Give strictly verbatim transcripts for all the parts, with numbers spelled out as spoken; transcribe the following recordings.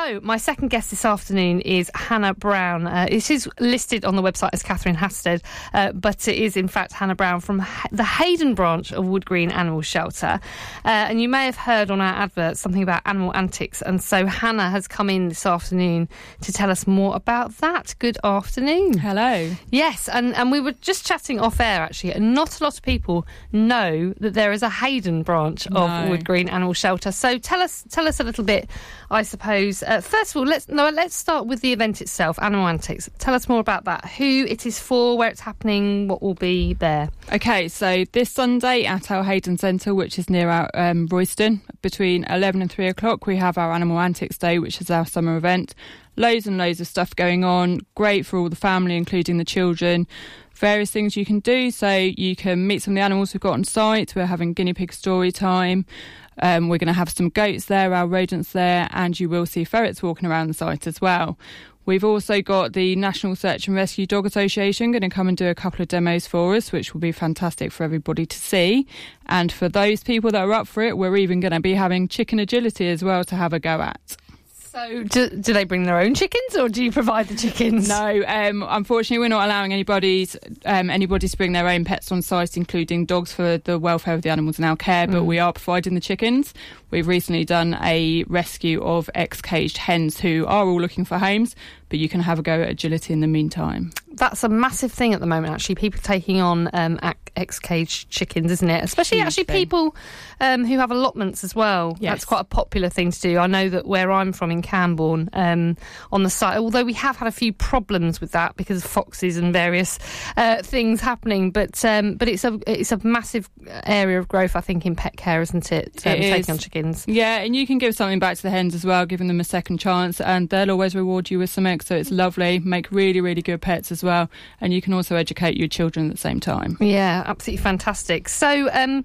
So, my second guest this afternoon is Hannah Brown. Uh, it is listed on the website as Catherine Hasted, uh, but it is in fact Hannah Brown from ha- the Hayden branch of Wood Green Animal Shelter. Uh, and you may have heard on our advert something about animal antics, and so Hannah has come in this afternoon to tell us more about that. Good afternoon. Hello. Yes, and, and we were just chatting off air actually, and not a lot of people know that there is a Hayden branch of No. Wood Green Animal Shelter. So tell us tell us a little bit, I suppose. Uh, first of all, let's no, let's start with the event itself, Animal Antics. Tell us more about that. Who it is for, where it's happening, what will be there. Okay, so this Sunday at our Hayden Centre, which is near our um, Royston, between eleven and three o'clock, we have our Animal Antics Day, which is our summer event. Loads and loads of stuff going on. Great for all the family, including the children. Various things you can do. So you can meet some of the animals we've got on site. We're having guinea pig story time. Um, we're going to have some goats there, our rodents there, and you will see ferrets walking around the site as well. We've also got the National Search and Rescue Dog Association going to come and do a couple of demos for us, which will be fantastic for everybody to see. And for those people that are up for it, we're even going to be having chicken agility as well to have a go at. So do, do they bring their own chickens, or do you provide the chickens? No, um, unfortunately, we're not allowing anybody, um, anybody to bring their own pets on site, including dogs, for the welfare of the animals in our care, but mm. we are providing the chickens. We've recently done a rescue of ex-caged hens who are all looking for homes, but you can have a go at agility in the meantime. That's a massive thing at the moment, actually, people taking on um, ex-caged chickens, isn't it? Especially, actually, thing. people um, who have allotments as well. Yes. That's quite a popular thing to do. I know that where I'm from in Camborne, um, on the site, although we have had a few problems with that because of foxes and various uh, things happening, but um, but it's a it's a massive area of growth, I think, in pet care, isn't it? Um, it is. Taking on chickens. Yeah, and you can give something back to the hens as well, giving them a second chance, and they'll always reward you with some eggs, so it's lovely. Make really, really good pets as well, and you can also educate your children at the same time. Yeah, absolutely fantastic. So, um,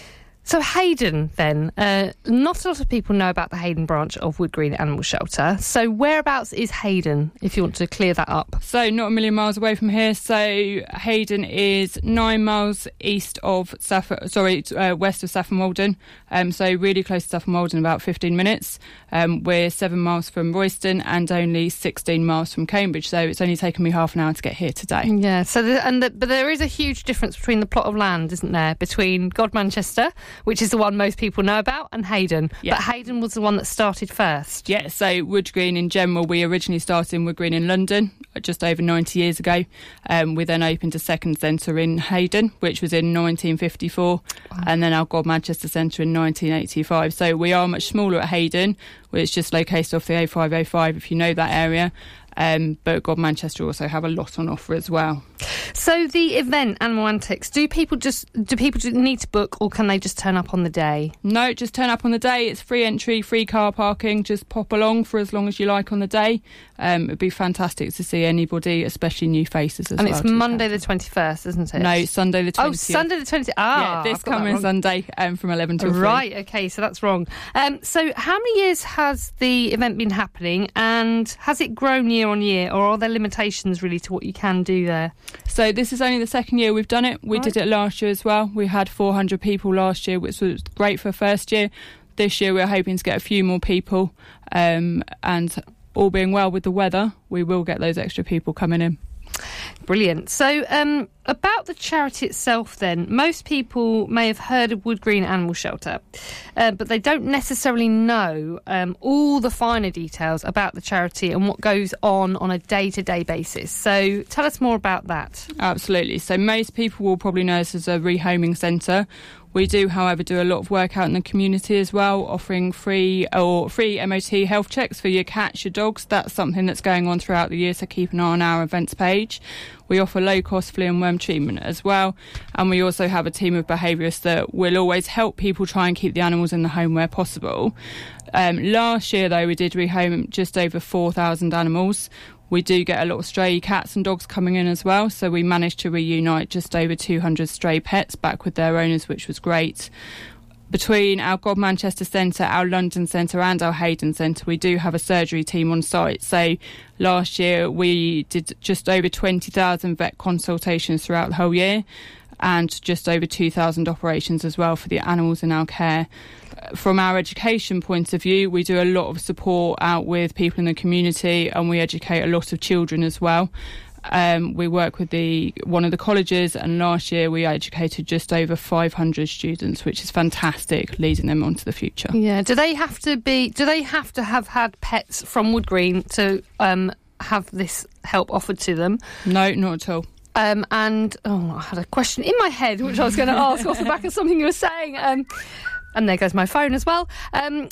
so Hayden, then, uh, not a lot of people know about the Hayden branch of Wood Green Animal Shelter. So whereabouts is Hayden, if you want to clear that up? So not a million miles away from here. So Hayden is nine miles east of Saffron, sorry, uh, west of Saffron Walden. Um, so really close to Saffron Walden, about fifteen minutes. Um, we're seven miles from Royston and only sixteen miles from Cambridge. So it's only taken me half an hour to get here today. Yeah. So, the, and the, but there is a huge difference between the plot of land, isn't there, between Godmanchester, which is the one most people know about, and Hayden. Yeah. But Hayden was the one that started first. Yeah, so Wood Green in general, we originally started in Wood Green in London just over ninety years ago. Um, we then opened a second centre in Hayden, which was in nineteen fifty-four, wow. and then our Godmanchester Centre in nineteen eighty-five. So we are much smaller at Hayden, which is just located off the A five oh five, if you know that area. Um, but Godmanchester also have a lot on offer as well. So the event, Animal Antics, do people just do people just need to book, or can they just turn up on the day? No, just turn up on the day. It's free entry, free car parking. Just pop along for as long as you like on the day. Um, it'd be fantastic to see anybody, especially new faces as and well. And it's Monday the twenty-first, isn't it? No, Sunday the twentieth. Oh, Sunday the twentieth. Ah, yeah, this coming Sunday um, from eleven till three. Right, okay, so that's wrong. Um, so how many years has the event been happening, and has it grown year on year, or are there limitations really to what you can do there? So this is only the second year we've done it. We right. did it last year as well. We had four hundred people last year, which was great for first year. This year we're hoping to get a few more people, um, and all being well with the weather, we will get those extra people coming in. Brilliant. So um, about the charity itself then, most people may have heard of Wood Green Animal Shelter, uh, but they don't necessarily know um, all the finer details about the charity and what goes on on a day-to-day basis. So tell us more about that. Absolutely. So most people will probably know us as a rehoming centre. We do, however, do a lot of work out in the community as well, offering free or free M O T health checks for your cats, your dogs. That's something that's going on throughout the year, so keep an eye on our events page. We offer low-cost flea and worm treatment as well, and we also have a team of behaviourists that will always help people try and keep the animals in the home where possible. Um, last year, though, we did rehome just over four thousand animals. We do get a lot of stray cats and dogs coming in as well, so we managed to reunite just over two hundred stray pets back with their owners, which was great. Between our Godmanchester Centre, our London Centre and our Hayden Centre, we do have a surgery team on site. So last year we did just over twenty thousand vet consultations throughout the whole year. and just over two thousand operations as well for the animals in our care. From our education point of view, we do a lot of support out with people in the community, and we educate a lot of children as well. Um, we work with the one of the colleges, and last year we educated just over five hundred students, which is fantastic, leading them on to the future. Yeah. Do they have to be? Do they have to have had pets from Wood Green to um, have this help offered to them? No, not at all. Um, and oh, I had a question in my head which I was going to ask off the back of something you were saying. Um, and there goes my phone as well. Um,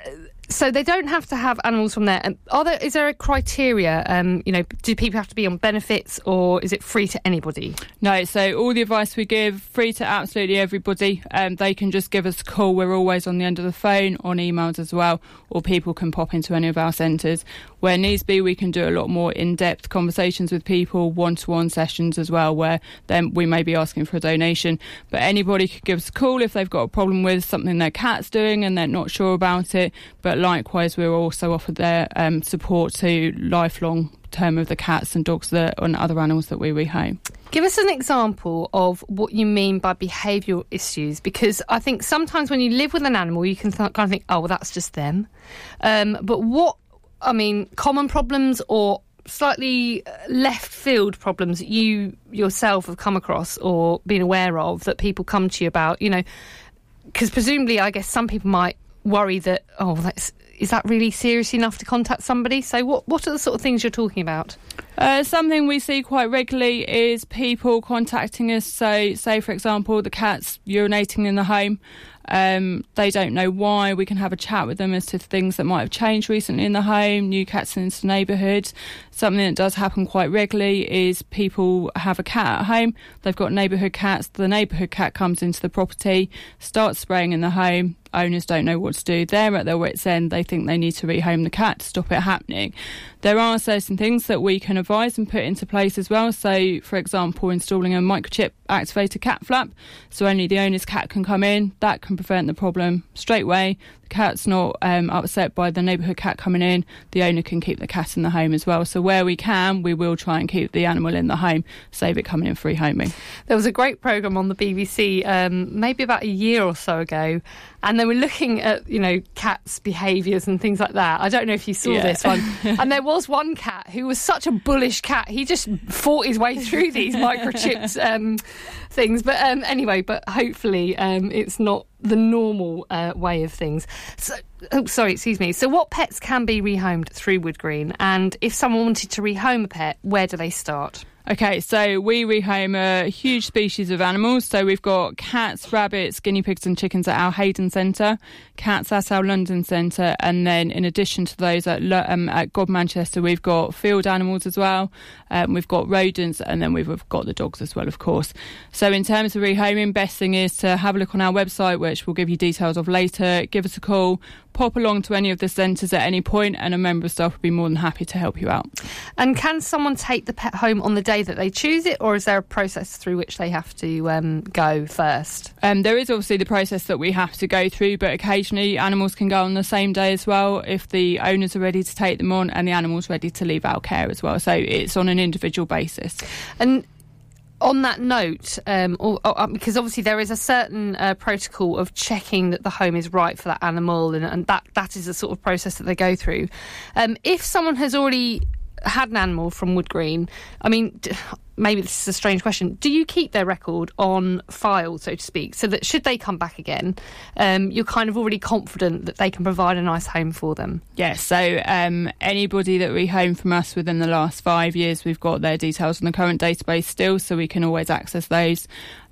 So they don't have to have animals from there. Um, are there? Is there a criteria? Um, you know, do people have to be on benefits, or is it free to anybody? No. So all the advice we give, free to absolutely everybody. Um, they can just give us a call. We're always on the end of the phone, on emails as well, or people can pop into any of our centres. Where needs be, we can do a lot more in-depth conversations with people, one-to-one sessions as well, where then we may be asking for a donation. But anybody could give us a call if they've got a problem with something their cat's doing and they're not sure about it. But likewise, we're also offered their um, support to lifelong term of the cats and dogs that, and other animals that we rehome. Give us an example of what you mean by behavioural issues, because I think sometimes when you live with an animal, you can th- kind of think, oh, well, that's just them. Um, but what, I mean, common problems or slightly left field problems that you yourself have come across or been aware of that people come to you about, you know, because presumably, I guess some people might worry that, oh, that's, is that really serious enough to contact somebody? So what what are the sort of things you're talking about? Uh, something we see quite regularly is people contacting us. So, say, for example, the cat's urinating in the home. Um, they don't know why. We can have a chat with them as to things that might have changed recently in the home, new cats into the neighbourhood. Something that does happen quite regularly is people have a cat at home. They've got neighbourhood cats. The neighbourhood cat comes into the property, starts spraying in the home. Owners don't know what to do. They're at their wits' end. They think they need to rehome the cat to stop it happening. There are certain things that we can advise and put into place as well. So, for example, installing a microchip activated cat flap, so only the owner's cat can come in. That can prevent the problem straight away. The cat's not um, upset by the neighbourhood cat coming in. The owner can keep the cat in the home as well. So where we can, we will try and keep the animal in the home, save it coming in for rehoming. There was a great programme on the B B C um, maybe about a year or so ago, and they were looking at, you know, cats' behaviours and things like that. I don't know if you saw yeah. this one. And there was one cat who was such a bullish cat. He just fought his way through these microchipped um, things. But um, anyway, but hopefully um, it's not the normal uh, way of things. So, oh, sorry, excuse me. So what pets can be rehomed through Wood Green? And if someone wanted to rehome a pet, where do they start? Okay, so we rehome a huge species of animals. So we've got cats, rabbits, guinea pigs and chickens at our Hayden Centre, cats at our London Centre, and then in addition to those at, um, at God Manchester, we've got field animals as well. Um, we've got rodents, and then we've got the dogs as well, of course. So in terms of rehoming, best thing is to have a look on our website, which we'll give you details of later. Give us a call, pop along to any of the centres at any point, and a member of staff will be more than happy to help you out. And can someone take the pet home on the day that they choose it, or is there a process through which they have to um, go first? Um, there is obviously the process that we have to go through, but occasionally animals can go on the same day as well if the owners are ready to take them on and the animal's ready to leave our care as well. So it's on an individual basis. And on that note, um, or, or, because obviously there is a certain uh, protocol of checking that the home is right for that animal, and, and that, that is the sort of process that they go through. Um, if someone has already had an animal from Wood Green, I mean, maybe this is a strange question, do you keep their record on file, so to speak, so that should they come back again, um, you're kind of already confident that they can provide a nice home for them? Yes, so um, anybody that rehome from us within the last five years, we've got their details on the current database still, so we can always access those.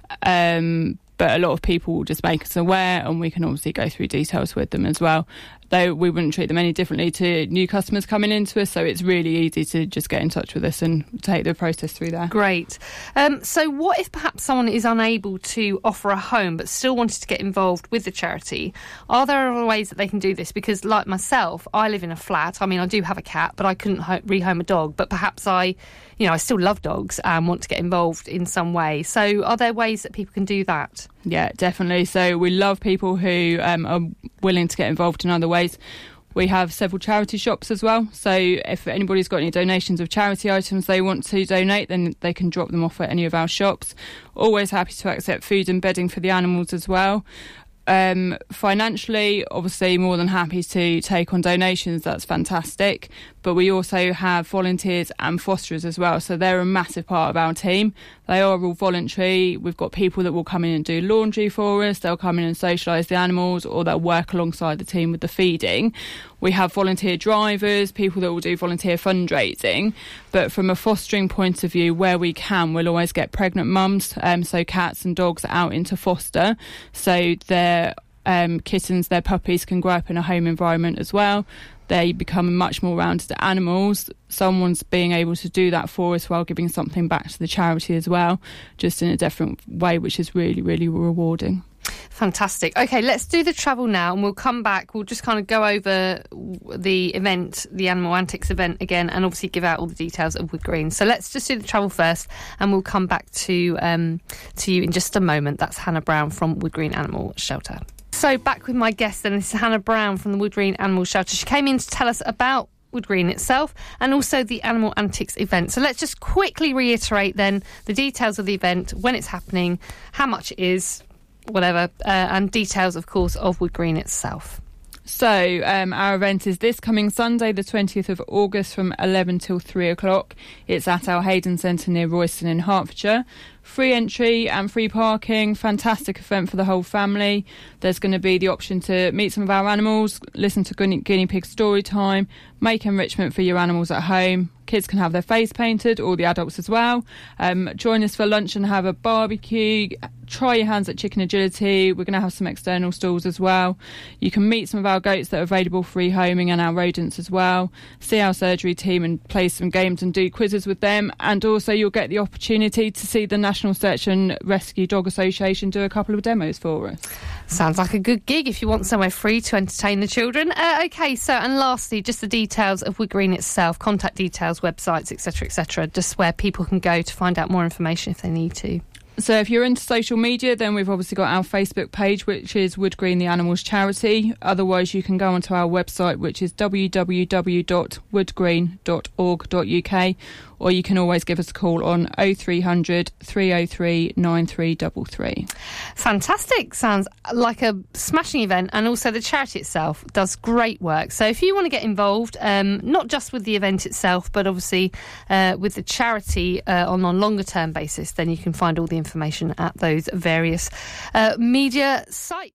Um, but a lot of people will just make us aware, and we can obviously go through details with them as well. Though we wouldn't treat them any differently to new customers coming into us, so it's really easy to just get in touch with us and take the process through there. Great. Um, so what if perhaps someone is unable to offer a home but still wanted to get involved with the charity? Are there other ways that they can do this? Because like myself, I live in a flat. I mean, I do have a cat, but I couldn't ho- rehome a dog. But perhaps I, you know, I still love dogs and want to get involved in some way. So are there ways that people can do that? Yeah, definitely. So we love people who um, are willing to get involved in other ways. We have several charity shops as well, so if anybody's got any donations of charity items they want to donate, then they can drop them off at any of our shops. Always happy to accept food and bedding for the animals as well. Um, financially, obviously more than happy to take on donations, that's fantastic, but we also have volunteers and fosterers as well, so they're a massive part of our team. They are all voluntary. We've got people that will come in and do laundry for us, they'll come in and socialise the animals, or they'll work alongside the team with the feeding. We have volunteer drivers, people that will do volunteer fundraising, but from a fostering point of view, where we can, we'll always get pregnant mums, um, so cats and dogs out into foster, so their um, kittens, their puppies can grow up in a home environment as well. They become much more rounded animals. Someone's being able to do that for us while giving something back to the charity as well, just in a different way, which is really, really rewarding. Fantastic. OK, let's do the travel now, and we'll come back. We'll just kind of go over the event, the Animal Antics event again, and obviously give out all the details of Wood Green. So let's just do the travel first, and we'll come back to um, to you in just a moment. That's Hannah Brown from Wood Green Animal Shelter. So back with my guest, and this is Hannah Brown from the Wood Green Animal Shelter. She came in to tell us about Wood Green itself and also the Animal Antics event. So let's just quickly reiterate then the details of the event, when it's happening, how much it is, whatever, uh, and details, of course, of Wood Green itself. So um, our event is this coming Sunday, the twentieth of August, from eleven till three o'clock. It's at our Hayden Centre near Royston in Hertfordshire. Free entry and free parking, fantastic event for the whole family. There's going to be the option to meet some of our animals, listen to guinea, guinea pig story time, make enrichment for your animals at home. Kids can have their face painted, or the adults as well. Um, join us for lunch and have a barbecue. Try your hands at chicken agility. We're going to have some external stalls as well. You can meet some of our goats that are available for rehoming and our rodents as well. See our surgery team and play some games and do quizzes with them. And also you'll get the opportunity to see the National Search and Rescue Dog Association do a couple of demos for us. Sounds like a good gig if you want somewhere free to entertain the children. Uh, OK, so, and lastly, just the details of Wood Green itself, contact details, websites, et cetera, et cetera, just where people can go to find out more information if they need to. So if you're into social media, then we've obviously got our Facebook page, which is Wood Green the Animals Charity. Otherwise, you can go onto our website, which is w w w dot woodgreen dot org dot u k, or you can always give us a call on oh three hundred, three oh three, nine three three three. Fantastic. Sounds like a smashing event, and also the charity itself does great work. So if you want to get involved, um, not just with the event itself, but obviously uh, with the charity uh, on a longer term basis, then you can find all the information at those various uh, media sites.